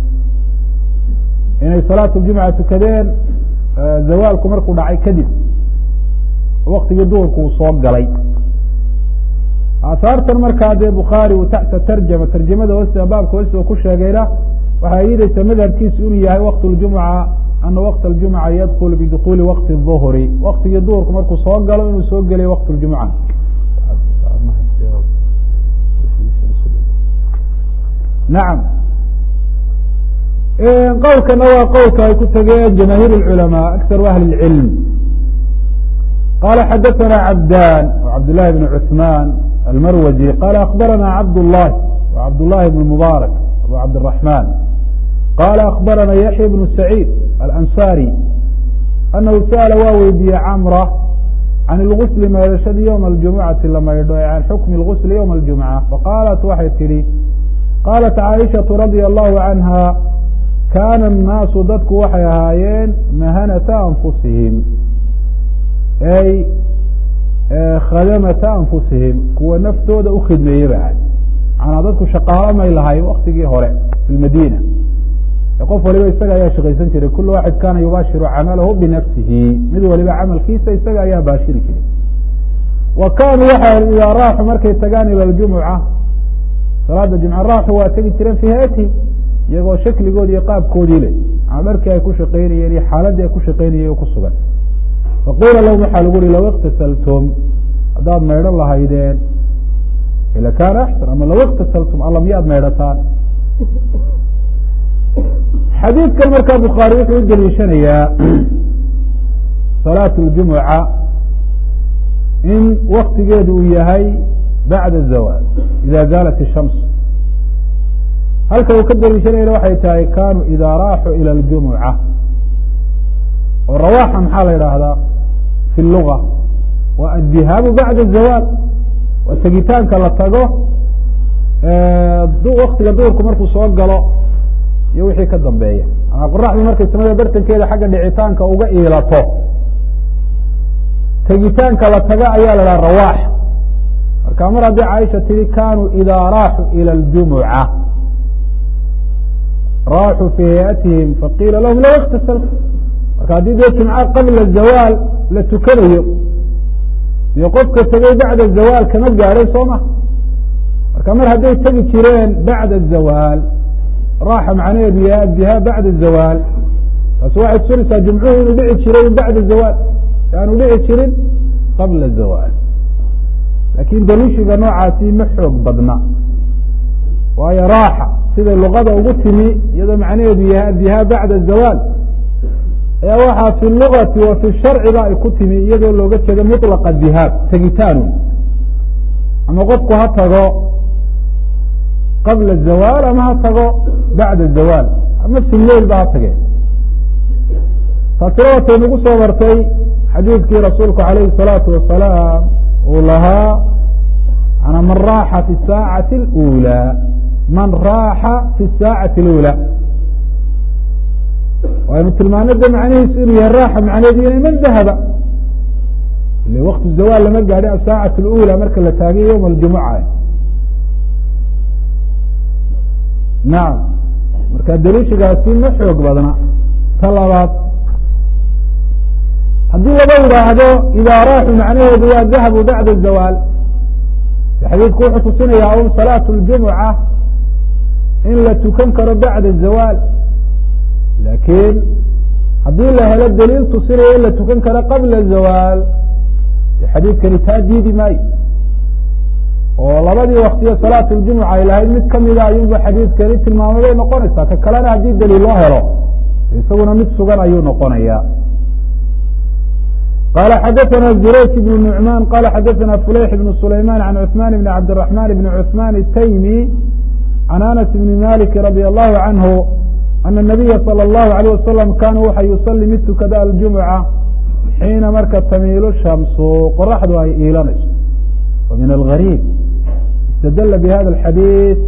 inay salaaة الجumca tukadeen zawaalku markuu dhacay kadib waktigii duhurku uu soo galay aahaartan markaa dee bukhaari uu taxta tarjama tarjamada hoosta baabka hoosta ku sheegayna waxay ayidaysaa madhabkiisu inuu yahay waqt اljumca ana waqt اljumca yadkul bidukuli waqti الظhri waktigii duhurku markuu soo galo inuu soo gelay waqt اljumca nacam qowlkana waa qowlka ay ku tageen jamaahiir اculama akharu ahli اlcilm qala xadaثana cabdan cabd لlahi bn cuثman almarwazi qala akbarana cabdالlahi cabdالlahi bn mubaarak abu cabdالرaحman qala akbarana yaحya bn سacيid alansari anahu sa'ala waa weydiiyey camra can اlgusli maydhashadii ywma اljumucati la maydho e can xukmi اlgusli ywma اljumca faqaalat waxay tidhi qaalat caaishaةu radia allahu canha kaana الnaasu dadku waxay ahaayeen mahanata anfusihim ay khadamata anfusihim kuwa naftooda u khidmeeyey ba manaa dadku shaqaalo may lahay waktigii hore fi lmadiina qof waliba isaga ayaa shaqaysan jiray kul waaxid kaana yubaashiru camalahu binafsihi mid waliba camalkiisa isaga ayaa baashiri jiray wa kaanuu waxay idaa raaxu markay tagaan ila ljumuca salaada jumca raaxu waa tegi jireen fi hayatihim iyagoo shakligoodi iyo qaabkoodii leh maa dharkii ay ku shaqaynayeen iyo xaaladii ay ku shaqaynayeen ku sugan faqiila lahum waxaa lagu uhi low iktasaltum haddaad maydhan lahaydeen ila kaana axsan ama low iktasaltum alla miyaad maydhataan xadiidkan markaa bukhaari wuxuu u daliishanayaa salaatu اljumuca in waktigeedu uu yahay bacda zawaal ida zaalat ishams halka uu ka daliishanayna waxay tahay kaanuu idaa raaxuu ila اljumuca oo rawaaxa maxaa la yidhaahdaa fi luga waa addihaabu bacda zawaal waa tegitaanka la tago waktiga duhurku markuu soo galo iyo wixii ka dambeeya ama qoraxdu markay samada bartankeeda xagga dhicitaanka uga iilato tegitaanka la taga ayaa la dhaha rawaax marka mar haddii caaisha tihi kaanuu idaa raaxuu ila اljumuca raaxuu fii hayatihim faqiila lahum low iktasaltu marka haddii dee jumca qabla zawaal la tukanayo iyo qofka tegay bacda zawaal kama gaadhay soo ma marka mar hadday tegi jireen bacda zawaal raaxa macnaheedu yahay addihaab bacda zawaal taasi waxay tusinaysaa jumcuhu inuu dhici jiray bacda zawaal aanu dhici jirin qabla zawaal lakin daliishiga noocaasi ma xoog badna waayo raaxa siday luqada ugu timi iyadoo macnaheedu yahay adihaab bacda zawaal ayaa waxaa fi lugati wa fi sharciba ay ku timi iyadoo looga jeedo muطlaqa dihaab tegitaanu ama qofku ha tago qabla zawaal ama ha tago bacda zawaal ama fi leil ba ha tage taasina watay nagu soo martay xadiidkii rasuulku alayhi الsalaatu wasalaam uu lahaa ana man raaxa fi saacati اlأulى man raaxa fi saacati اlأulى waynu tilmaanada macnihiisu inuu yahay raaxa macneedu inay man dahaba ile waktu zawaal lama gaadhi asaacaة اlأulى marka la taagay ywm اljumuca nacam marka daliishigaasi ma xoog badna ta labaad haddii laga yidhaahdo idaa raaxu macnaheedu waa dahabu bacda zawaal xadiidku wuxuu tusinayaa un salaat اljumuca in la tukan karo bacda zawaal laakiin haddii la helo daliil tusinaya in la tukan karo qabla zawaal xadiidkani taa diidi maayo oo labadii waktiyo salaat اljumuca ay lahayd mid kamida ayuunba xadiidkani tilmaamay bay noqonaysaa ka kalena haddii daliil loo helo isaguna mid sugan ayuu noqonaya qala xadaثna zurayk بن نuعman qala xadaثna fulayx بن سulayman عan cثman بn cabdالرحman بn cثman التaymi عan anas بn malik radي الlahu عanhu ana الnabiya slى الlahu عalيه wasalam kana waxa yusali mid tukada aljumuca xiina marka tamiilu shamsu qoraxdu ay iilanayso wa min alغarيb istadla bhada الxadiiث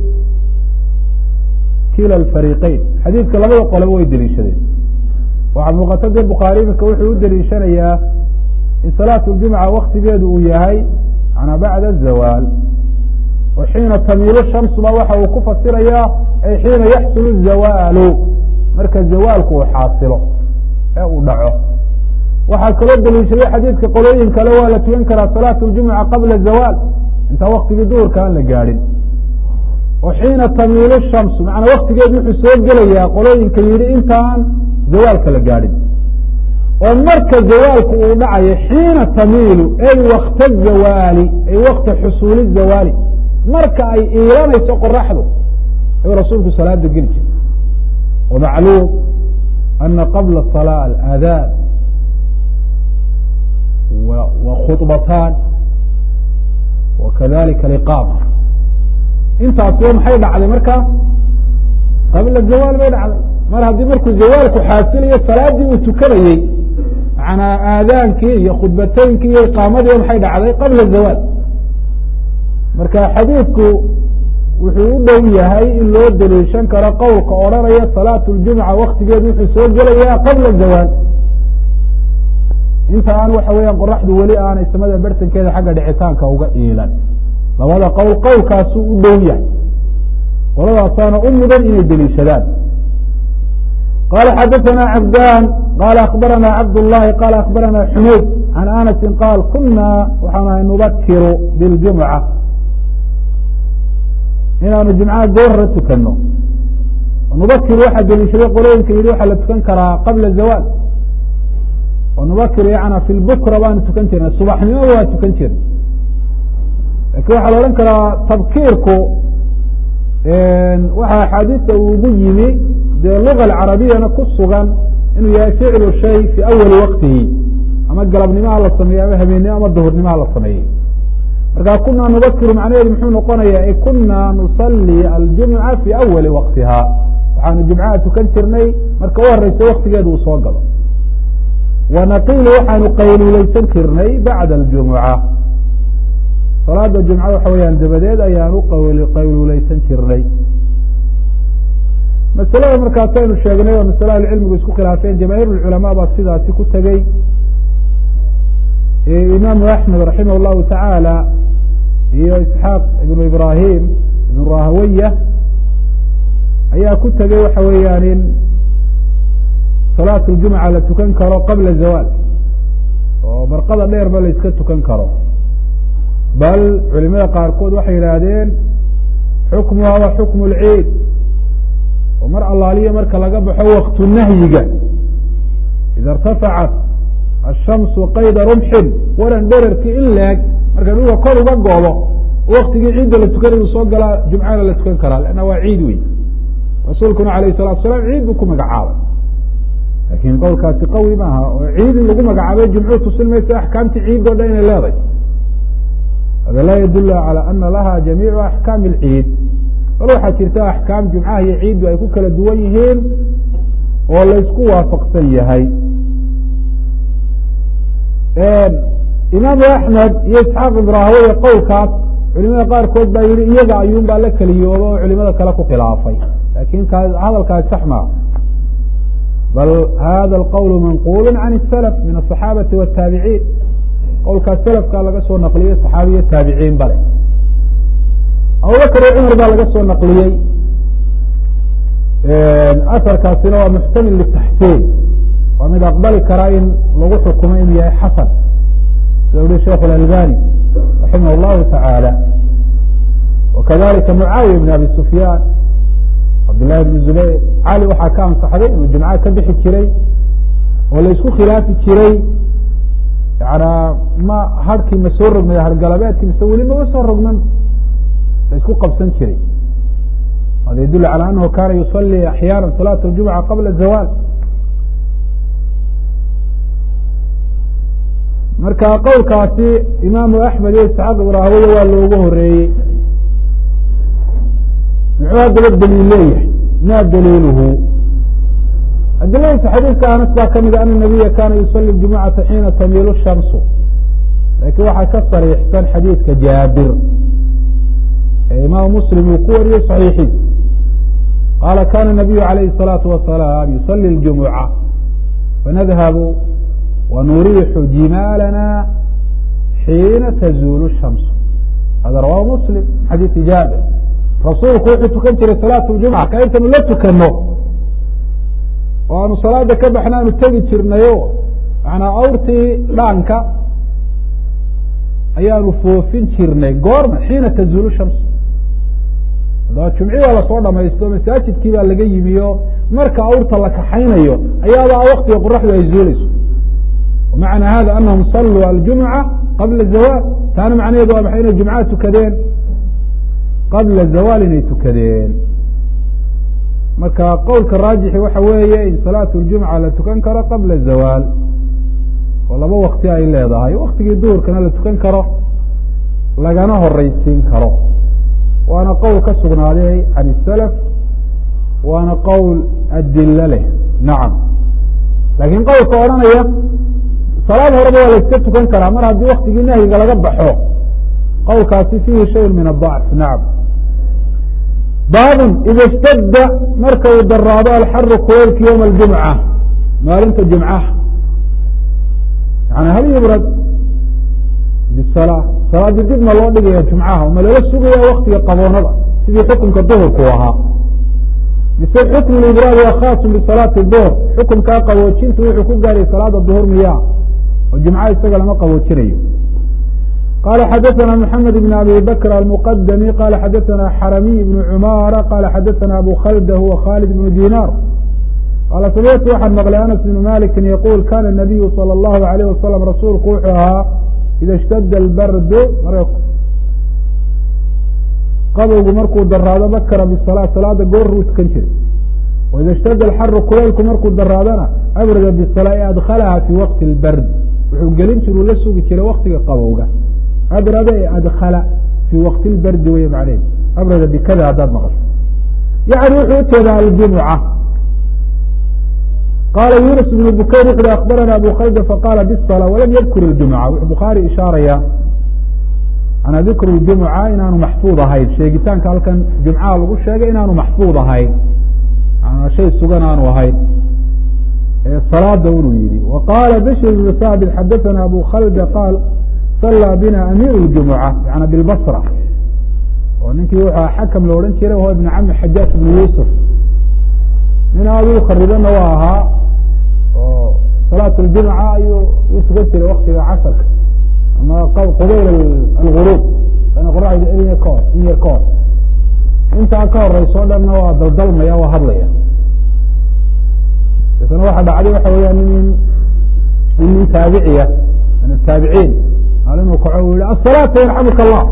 kila الfariqeyn xadiidka labada qolaba way deliishadeen waxaa muuqata de bukhaari imika wuxuu u deliishanayaa in salaat اljumca waktigeedu uu yahay manaa bacda zawaal oo xiina tamiilu shamsuba waxa uu ku fasirayaa ay xiina yaxsulu zawaalu marka zawaalku uu xaasilo ee uu dhaco waxaa kaloo deliishaday xadiidka qolooyin kale waa la tukan karaa salaat اljumca qabla zawaal intaan waktigii duhurka aan la gaadhin oo xiina tamiilu shamsu macanaa waktigeedu wuxuu soo gelayaa qolooyinka yidhi intaan zawaalka la gaadhin oo marka zawaalku uu dhacayo xiina tamiilu ay wakta zawaali ay wakta xusuuli zawaali marka ay iilanayso qoraxdu ayuu rasuulku salaada geli jiray wamacluum ana qabla salaa alaadaan wa khudbataan wa kadalika aliqaama intaasiba maxay dhacday marka qabla zawaal bay dhacday mar haddii markuu zawaalku xaasilayo salaadii uu tukanayey manaa aadaankii iyo khudbateynkii iyo iqaamadii maxay dhacday qabla zawaal marka xadiidku wuxuu u dhow yahay in loo daliishan karo qowlka odhanaya salaat اljumca waktigeedu wuxuu soo gelayaa qabla zawaal inta aan waxa weeyaan qoraxdu weli aanay samada bartankeeda xagga dhicitaanka uga iilan labada qowl qowlkaasuu u dhow yahay qoladaasaana u mudan inay deliishadaan qala xadaثna cabdan qala akbarana cabdالlahi qala akbarana xumayd can anasi qaal kuna waxaan ahay nubakiru biاljumca inaanu jumcaha goorra tukano nubakir waxaa deliishaday qolooyinka yihi waxaa la tukan karaa qabla zawaal oo nubakir yana fi lbukra baanu tukan jirnay subaxnimo waa tukan jirnay lakin waxaa la odhan karaa tabkiirku waxaa axaadiista uu ugu yimi dee luga alcarabiyana ku sugan inuu yahay ficlu shay fi awali waqtihi ama galabnimaha la sameeyey ama habeennimo ama duhurnimaha la sameeyey marka kuna nubakiru macnaheedu muxuu noqonaya kuna nusalli aljumca fi awali waqtiha waxaanu jumcaha tukan jirnay marka u horeysa waktigeedu uu soo galo wanaqilu waxaanu qayluuleysan jirnay bacda aljumuca salaada jumca waxa weyaan dabadeed ayaanu qayluuleysan jirnay masalada markaas aynu sheegnay oo masale ahlucilmigu isku khilaafeen jamaahiir اculamaa baa sidaasi ku tegey imaamu axmed raximah اllahu tacaala iyo isxaaq ibnu ibrahim ibnu rahawaya ayaa ku tegey waxa weeyaan in salaat اljumca la tukan karo qabla zawaal oo barqada dheerba la iska tukan karo bal culimada qaarkood waxay yidhaahdeen xukmuha wa xukmu اlciid oo mar allaaliya marka laga baxo waktu nahyiga ida irtafacat الshamsu qayda rumxin waran dherarkii in leeg marka dhulka kor uga goobo waktigii ciidda la tukanay uu soo galaa jumcana la tukan karaa lanna waa ciid wey rasuulkuna alayh الsalatu salaam ciid buu ku magacaabay lakin qowlkaasi qawi maaha oo ciid in lagu magacaabay jumcu tusin maysa axkaamtii ciid o dhan inay leedahay hada laa yadul calى ana laha jamiicu axkaami اlciid bal waxaa jirta axkaam jumcaha iyo ciiddu ay ku kala duwan yihiin oo laysku waafaqsan yahay imaamu axmed iyo isxaaq ibn rahaweye qowlkaas culimada qaarkood baa yihi iyaga ayuun baa la keliyooba oo culimada kale ku khilaafay lakin hadalkaasi sax maa bal hada alqowl manqul can الslf min aلصaxaabati wالtaabiciin qowlkaas selafkaa laga soo naqliyey صaxaabiyo taabiciin bale abubakr iyo cumar baa laga soo naqliyey aharkaasina waa muxtamil litaxsiin waa mid aqbali karaa in lagu xukumo inuu yahay xasan sida uhi sheikh اlalbani raximah اllahu taعaalى wakadalika mucaawiya bn abi sufyaan cabdالlahi bn zubayr cali waxaa ka ansaxday inuu jumca ka bixi jiray oo la isku khilaafi jiray yana ma harkii ma soo rogmay hargalabeedkii mise weli mama soo rogman la isku qabsan jiray hada yadul calى anahu kana yusalي axyaana salaة اljumca qabla zawal marka qowlkaasi imaamu axmed iyo isxaaq ibn rahaweye waa loogu horeeyey muxuu haddaba daliil leeyahay ma daliiluhu adiladiisa xadiidka anas baa kamida ana nabiya kana yusali jumucata xiina tamiilu shamsu lakin waxaa ka sariixsan xadiidka jaabir ee imaamu muslim uu ku wariyey صaxiixiisa qaala kana nabiyu alayhi الsalaatu wasalaam yusali اljumuca fanadhabu wanuriixu jimaalana xiina tazuulu shamsu hada rawahu muslim xadiidi jaabir rasuulku wuxuu tukan jiray salaat ljumca ka intaynu la tukano oo aanu salaada ka baxna aanu tegi jirnayo manaa awrtii dhaanka ayaanu foofin jirnay goorma xiina tazuulu shamsu haddaba jumci waa lasoo dhamaysto masaajidkii baa laga yimiyo marka awrta la kaxaynayo ayaabaa waktiga qoraxdu ay zuulayso wamacna hada anahum saluu aljumca qabla zawaal taana macnaheedu waa maxay inay jumcaha tukadeen qabla zawal inay tukadeen marka qowlka raajixi waxa weeye in salaat اljumca la tukan karo qabla zawaal oo laba wakti ay leedahay waktigii duhurkana la tukan karo lagana horeysiin karo waana qowl ka sugnaaday can الslf waana qowl adilo leh nacam lakin qowlka odhanaya salaad horeba waa la iska tukan karaa mar haddii waktigii nahyiga laga baxo qowlkaasi fiihi shay min aضacf nacam baabun ida اstadda marka uu daraado alxaru kuleylki ywma اljumca maalinta jumcaha yani hal yubrad bisalaa salaadii dib ma loo dhigaya jumcaha ma lala sugaya waktiga qaboonada sidii xukunka duhurku ahaa mise xukm ibraad waa khaasu bisalaati duhr xukunkaa qaboojintu wuxuu ku gaariyay salaada duhur miya oo jumca isaga lama qaboojinayo qala xadaثna mحamed بn abi bakr almqdmi qala xadaثna xaramiy بn cumara qala xadaثna abu khald huwa khalid بn dinar qala samictu waxaan maqlay anas بn maliki yaqul kana الnabiyu salى الlahu عalيه wasalam rasuulku wuxuu ahaa ida اshtada اlbardu qabowgu markuu daraado bakra bsala salaada gooruu tukan jiray waida اshtada اlxaru kuleylku markuu daraadana abrada bsala e adkalaha fi waqti اlbard wuxuu gelin jiruu la sugi jiray waktiga qabowga abrada e adkala fii waqti lbardi wey macneed abrada bikada haddaad maqasho yani wuxuu ujeedaa aljumuca qaala yunus bn bukayr wuxu uhi akbarana abu khalda faqala bsala walam yadkur اljumuca wuxuu bukhaari ishaaraya ana dikru ljumuca inaanu maxfuud ahayn sheegitaanka halkan jumcaha lagu sheegay inaanu maxfuud ahayn shay sugan aanu ahayn salaada inuu yihi waqala bshir bn haabit xadaثana abu khalda qaal salىa bina amir اjumuca yana bilbasra oo ninkii wuxuu xakam la odhan jiray o ibn cami xajaaj ibn yusuf nin aad u kharibana waa ahaa oo salaat اljumca ayuu tukan jiray waktiga casrka ama qubayl alguruub ana qoraxda in yar ka hor intaa ka horeyso o dhanna waa daldalmaya waa hadlaya deetna waxa dhacday waxa weya nin taabiciya min ataabiciin maalin uu kaco u yihi asalaata yarxamuka allah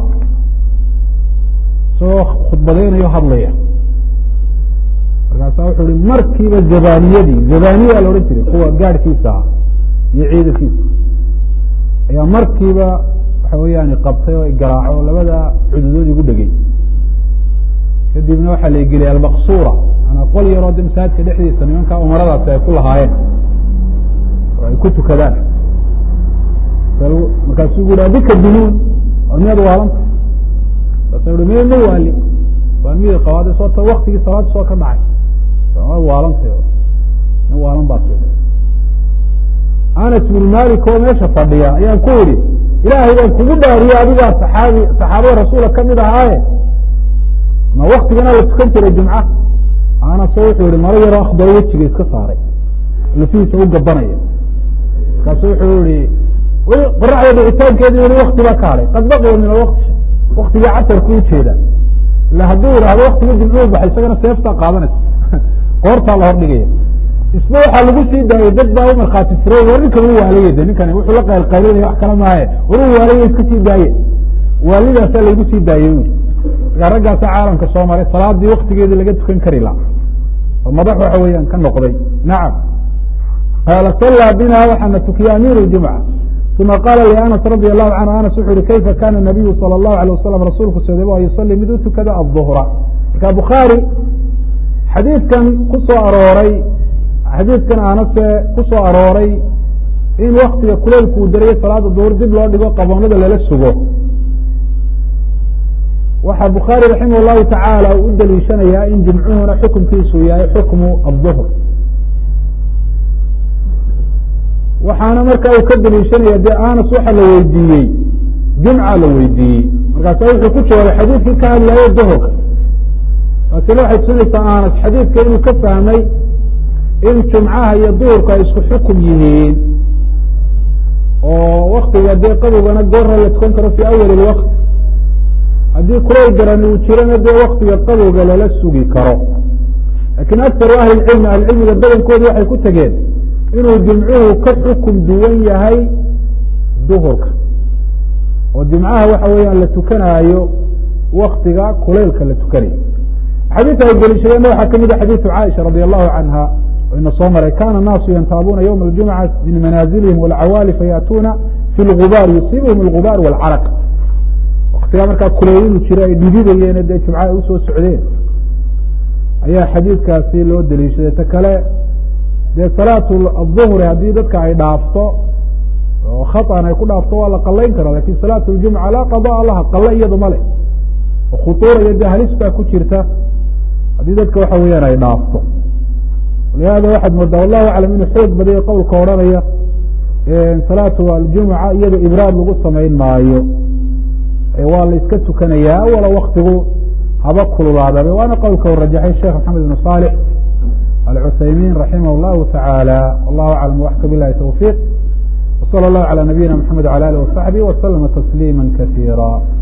isagoo khudbadeynayo hadlaya markaasaa wuxuu ihi markiiba zabaniya la odhan jiray kuwa gaadhkiisa ah iyo ciidankiisa ayaa markiiba waxa weeyaan qabtay oo garaaco labada cududood igu dhegey kadibna waxaa la geliyay almaqsuura manaa qol yaroo de masaajidka dhexdiisa nimankaa umaradaasi ay ku lahaayeen oo ay ku tukadaan markaasuu gu yihi bika dunuun war miyaad waalanta markaasa uhi me ma waali waan midi qabaade soota waktigii salaada soo ka dhacay waad waalantay nin waalan baa ti anas bin malik oo meesha fadhiya ayaan ku idhi ilaahay baan kugu dhaariye adigaa saxaabada rasuula kamid ahaaye ma waktigana la tukan jiray jumca anaso wuxuu yihi maro yaroo akhdaro wejiga iska saaray lafihiisa u gabanaya markaasu wuxuu yihi weli qoraxda dhicitaankeedi weli wakti baa ka hadhay qad baqiya min alwakti waktigii casarku ujeeda ila hadduu yidhaahdo waktigii jimcuhu baxay isagana seeftaa qaadanaysa qoortaa la hordhigaya isba waxaa lagu sii daayey dad baa u markhaati furay war ninkan u waalaya de ninkani wuxuu la qaylqaylinaya wax kala maaye war u waalaya iska sii daaye waalidaasaa laygu sii daayey ui markaa raggaasa caalamka soo maray salaadii waktigeedii laga tukan kari la oo madax waxa weeyaan ka noqday nacam qaala sallaa bina waxaana tukiyey amiiru jumca uma qaala lianas radi allahu canhu anas wuxu uhi kayfa kana nabiyu salى اllahu alيه wasalam rasuulku sodebo a yusalii mid u tukada aلظuhra marka bukhaari xadiidkan kusoo arooray xadiidkan aanase ku soo arooray in waktiga kuleylku uu darayo salaada duhur dib loo dhigo qaboonada lala sugo waxaa bukhaari raximah llahu tacaala uu u daliishanayaa in jimcuhuna xukumkiisu yahay xukmu aلظuhr waxaana markaa uu ka daliishanaya dee anas waxa la weydiiyey jumca la weydiiyey markaasa wuxuu ku jawaabay xadiidkii ka hadlayo duhurka taasina waxay tusinaysaa anas xadiidka inuu ka fahmay in jumcaha iyo duhurku ay isku xukum yihiin oo waktiga dee qabowgana goorra la tukan karo fii awali اlwaqt haddii kulay garani uu jirana dee waktiga qabowga lala sugi karo lakin aktaru ahli cilmi ahlicilmiga badankoodu waxay ku tegeen inuu jimcuhu ka xukum duwan yahay duhurka oo jimcaha waxa weeyaan la tukanaayo waktiga kulaylka la tukanayo xadiidka ay deliishadeenna waxaa kamid a xadiidu caaisha radi allahu canha ina soo maray kana الnaasu yantaabuuna ywma اljumca min manaazilihim wاlcawaali fayaatuuna fi اlgubaar yusiibhum اlgubaar wاlcaraq waktigaa markaa kuleylinu jira ay dhididayeen dee jumca ay usoo socdeen ayaa xadiidkaasi loo deliishaday ta kale dee salaat aلظuhri haddii dadka ay dhaafto oo khaطan ay ku dhaafto waa la qalayn karaa lakin salaat اljumca laa qaضاء laha qale iyado male oo khuطuura iyo dee halis baa ku jirta haddii dadka waxa weeyaan ay dhaafto lihada waxaad moodaa wallahu aclam inuu xoog badayo qowlka odhanaya salaatu aljumuca iyado ibraad lagu samayn maayo waa la iska tukanayaa wala waktigu haba kululaadaba waana qowlka u rajaxay sheekh maxamed ibn صالح alcuthaymin raximah اllahu taعaalى wallahu aclam waxka bilahi towfiiq wslى اllahu عalى nabiyina mxamed وعlى alih وصaxbih وslma تsliima kaثيirا